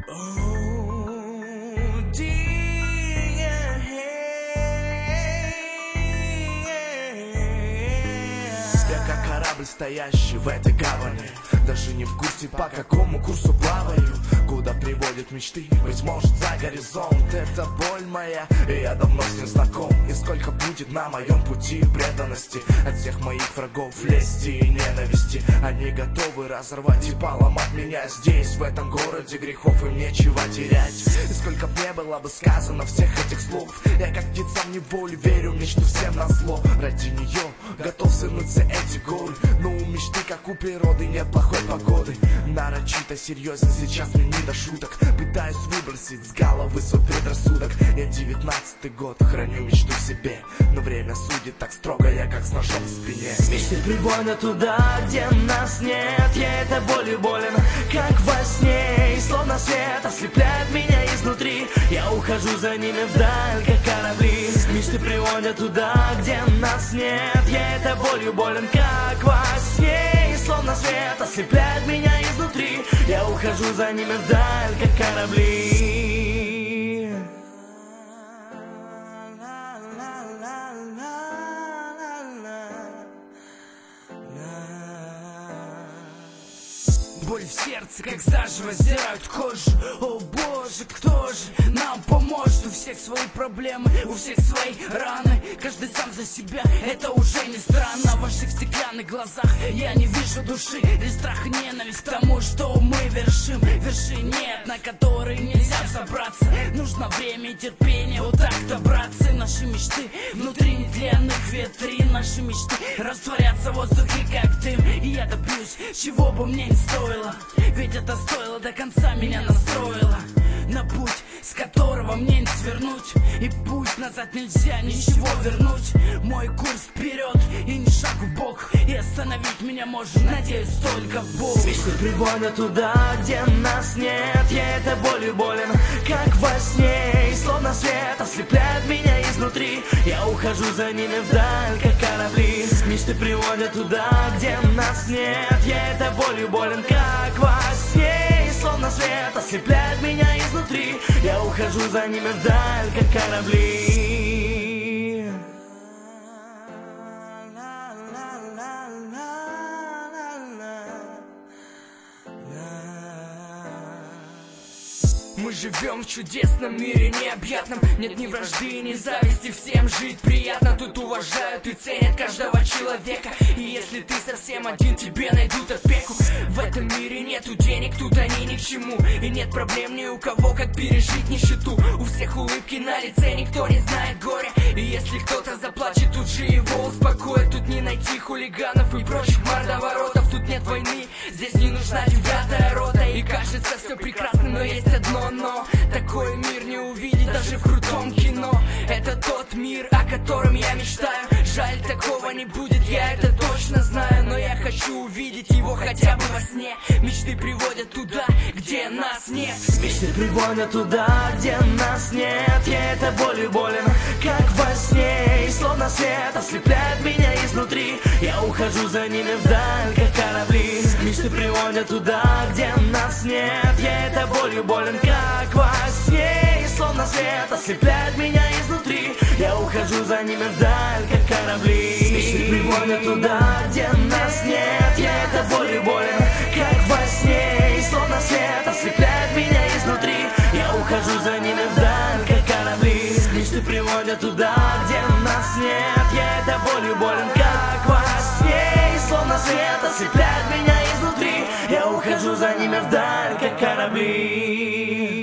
Я как корабль, стоящий в этой гавани, даже не в курсе, по какому курсу плаваю. Куда приводят мечты, быть может, за горизонт. Это боль моя, и я давно с ней знаком. И сколько будет на моем пути преданности от всех моих врагов, лести и ненависти. Они готовы разорвать и поломать меня здесь, в этом городе грехов, им нечего терять. И сколько б не было бы сказано всех этих слов, я как птица в неволе верю в мечту всем назло. Ради нее готов свернуть все эти горы, но у мечты, как у природы, нет плохой погоды. Нарочито серьезен сейчас мне не до шуток, пытаюсь выбросить с головы свой предрассудок. Я 19-й год, храню мечту в себе, но время судит так строго, я как с ножом в спине. Мечты приводят туда, где нас нет. Я этой болью болен, как во сне. И словно свет ослепляет меня изнутри, я ухожу за ними вдаль, как корабли. Мечты приводят туда, где нас нет. Я этой болью болен, как во сне. И словно свет ослепляет меня изнутри, я ухожу за ними вдаль, как корабли. Боль в сердце, как заживо сдирают кожу. О боже, кто же нам поможет? У всех свои проблемы, у всех свои раны. Каждый сам за себя, это уже не странно. В ваших стеклянных глазах я не вижу души, лишь страх и ненависть к тому, что мы вершим. Вершин нет, на которые нельзя взобраться. Нужно время и терпение, вот так-то, братцы. Наши мечты внутри нетленных витрин. Наши мечты растворятся в воздухе, как дым. И я добьюсь, чего бы мне не стоило, ведь это стоило, до конца меня настроило на путь, с которого мне не свернуть. И путь назад нельзя ничего вернуть. Мой курс вперед и ни шагу в бок, и остановить меня может, надеюсь, только Бог. Мечты приводят туда, где нас нет. Я этой болью болен, как во сне. И словно свет ослепляет меня изнутри, я ухожу за ними вдаль, как корабли. Мечты приводят туда, где нас нет. Я этой болью болен, как во сне. И словно свет ослепляет меня изнутри, я ухожу за ними вдаль, как корабли. Мы живем в чудесном мире необъятном. Нет ни вражды, ни зависти, всем жить приятно. Тут уважают и ценят каждого человека. И если ты совсем один, тебе найдут опеку. В этом мире нету денег, тут они ни к чему. И нет проблем ни у кого, как пережить нищету. У всех улыбки на лице, никто не знает горя. И если кто-то заплачет, тут же его успокоит. Тут не найти хулиганов и прочих мордоворотов. Тут нет войны, здесь не нужна девятая рота. И кажется все прекрасным, но есть одно но. Такой мир не увидеть даже в крутом кино. Это тот мир, о котором я мечтаю. Жаль, такого не будет, я это точно знаю. Но я хочу увидеть его хотя бы во сне. Мечты приводят туда, где нас нет. Мечты приводят туда, где нас нет. Я этой болью болен, как во сне. И словно свет ослепляет меня изнутри, я ухожу за ними вдаль, как корабли. Мечты приводят туда, где нас нет. Я этой болью болен, как во сне. И словно свет ослепляет меня изнутри, я ухожу за ними вдаль, как корабли. Мечты приводят туда, где нас нет. Я этой болью болен, как во сне. И словно свет ослепляет меня изнутри, я ухожу за ними вдаль, как корабли. Мечты приводят туда, где нас нет. Я этой болью болен, как во сне. И словно свет ослепляет меня изнутри, я ухожу за ними вдаль, как корабли.